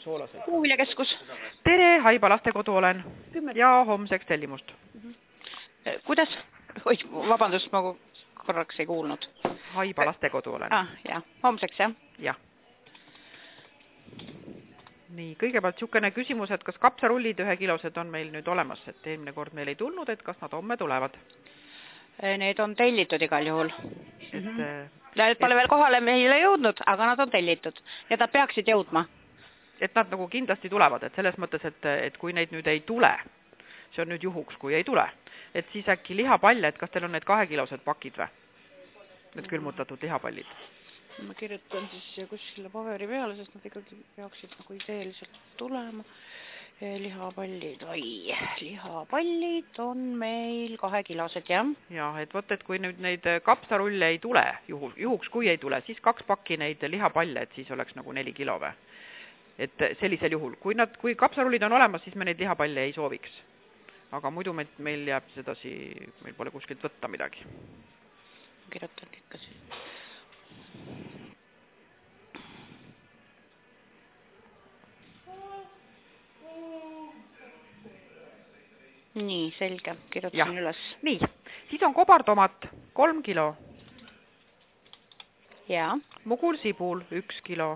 soolased. Puuviljakeskus. Tere, Haiba lastekodu olen. Ja homseks tellimust. Kuidas? Oi, vabandust, ma korraks ei kuulnud. Haiba lastekodu olen. Jah. Homseks, jah? Jah. Nii, kõigepealt niisugune küsimus, et kas kapsarullid 1 kilosed on meil nüüd olemas, et eelmine kord meil ei tulnud, et kas nad homme tulevad? Need on tellitud igal juhul. Need pole veel kohale meile jõudnud, aga nad on tellitud ja nad peaksid jõudma. Et nad nagu kindlasti tulevad, et selles mõttes, et kui neid nüüd ei tule, see on nüüd juhuks, kui ei tule, et siis äkki lihapalle, et kas teil on need 2 kilosed pakid või? Need külmutatud lihapallid. Ma kirjutan siis kuskile paberi peale, sest nad ikkagi peaksid nagu ideeliselt tulema. Lihapallid, lihapallid on meil 2 kilosed, jah? Jah, et võt, et kui nüüd neid kapsarulle ei tule, juhuks kui ei tule, siis 2 pakki neid lihapalle, et siis oleks nagu 4 kilo või? Et sellisel juhul, kui kapsarullid on olemas, siis me neid lihapalle ei sooviks. Aga muidu meil jääb sedasi, meil pole kuskilt võtta midagi. Kirjutan ikka siis. Nii, selge, kirjutasin üles. Nii, siis on kobartomat 3 kilo. Ja. Mugulsibul 1 kilo.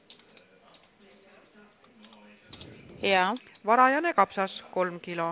Ja. Varajane kapsas 3 kilo.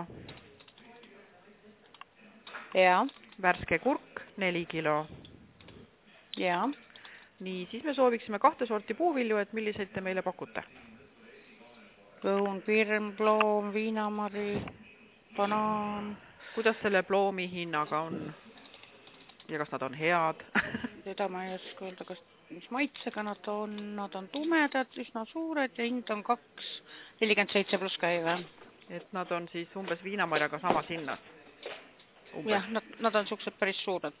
Ja. Värske kurk 4 kilo. Ja. Nii, siis me sooviksime 2 sorti puuvilju, et milliseid te meile pakute? Õun, pirn, ploom, viinamari, banaan. Kuidas selle ploomi hinnaga on? Ja kas nad on head? Seda ma ei oska öelda, mis maitsega nad on tumedad, üsna suured ja hind on 2,47 pluss käive. Et nad on siis umbes viinamarjaga samas hinnas? Jah, nad on suksed päris suured.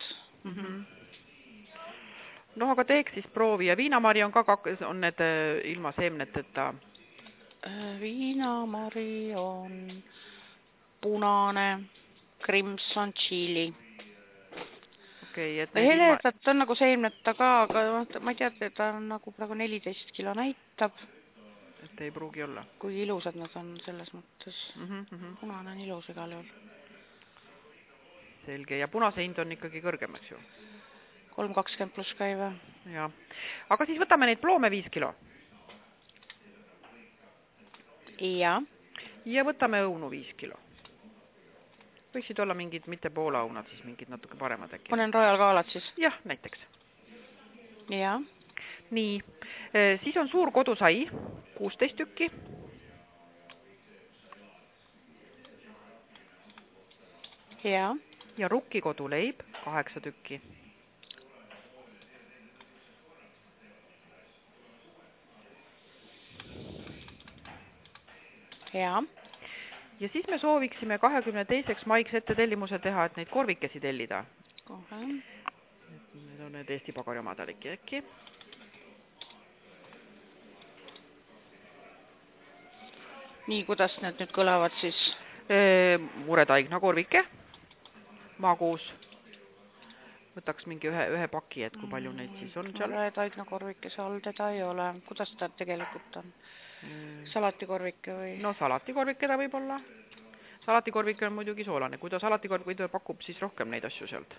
No aga teeks siis proovi ja viinamari on ka on need ilma seemneteta? Viinamari on punane, crimson chili. Okei, et heledat on nagu seemneta ka, aga ma ei tea, et ta on nagu praegu 14 kilo näitab. Et ei pruugi olla. Kui ilusad nad on selles mõttes. Punane on ilus igal juhul. Selge, ja punase hind on ikkagi kõrgem, eks ju? 3,20 pluss käive. Ja. Aga siis võtame neid ploome 5 kilo. Ja. Ja võtame õunu 5 kilo. Võiksid olla mingid, mitte Poola õunad, siis mingid natuke paremad äkki. Panen Royal Kaalad siis? Jah, näiteks. Ja. Nii, siis on suur kodusai, 16 tükki. Ja. Ja rukkikoduleib 8 tükki. Ja. Ja siis me sooviksime 22. maiks ette tellimuse teha, et neid korvikesi tellida. Need on need Eesti Pagari omadaliki äkki. Nii, kuidas need nüüd kõlavad siis? Muretaigna korvike, magus. Võtaks mingi ühe paki, et kui palju neid siis on seal. Muretaigna korvike, seal teda ei ole. Kuidas ta tegelikult on? Salatikorvike või? No salatikorvike ta võib olla. Salatikorvike on muidugi soolane. Kui ta salatikorvike pakub, siis rohkem neid asju sealt.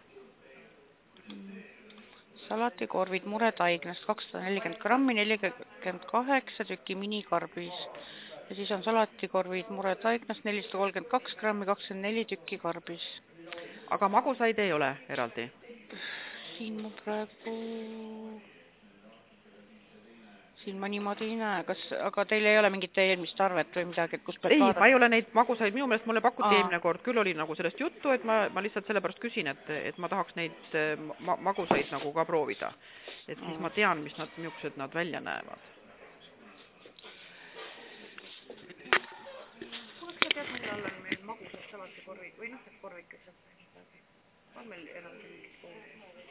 Salatikorvid muretaignast 240 grammi, 48 tükki minikarbis. Ja siis on salatikorvid muretaignast 432 grammi, 24 tükki karbis. Aga magusaid ei ole eraldi? Siin ma praegu... Siin ma niimoodi ei näe, aga teil ei ole mingit eelmist arvet või midagi, et kus peab vaadata? Ei, ma ei ole neid magusaid, minu meelest mulle pakuti eelmine kord, küll oli nagu sellest juttu, et ma lihtsalt sellepärast küsin, et ma tahaks neid magusaid nagu ka proovida. Et siis ma tean, mis nad, niisugused nad välja näevad. Kuidas sa tead, millal on meil magusad salatikorvid või noh, et korvikes on meil eraldi mingit kooli?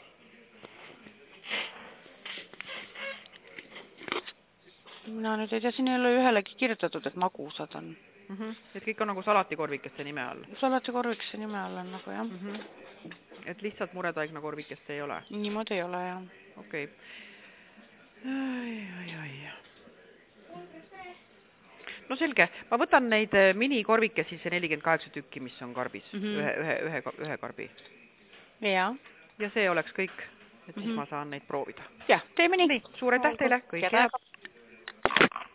Mina nüüd ei tea, siin ei ole ühelegi kirjutatud, et magusad on. Et kõik on nagu salatikorvikeste nime all? Salatikorvikeste nime all on nagu, jah. Et lihtsalt muretaigna korvikest ei ole? Niimoodi ei ole, jah. Okei. no selge, ma võtan neid minikorvikesi, see 48 tükki, mis on karbis, ühe karbi. Ja see oleks kõik, et siis ma saan neid proovida. Jah, teeme nii. Suur aitäh teile, kõik head!